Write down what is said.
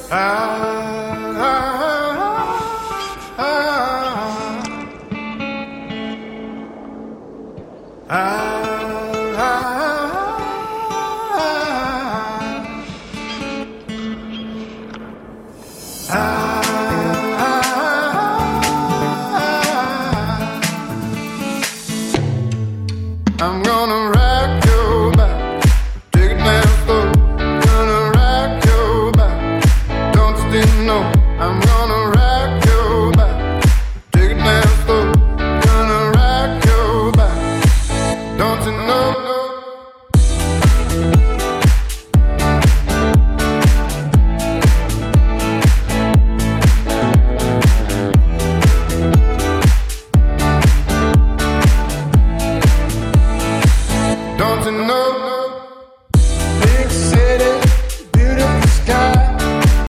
I'm gonna rock your back, take it down slow. Gonna rock your back, don't you know? I'm gonna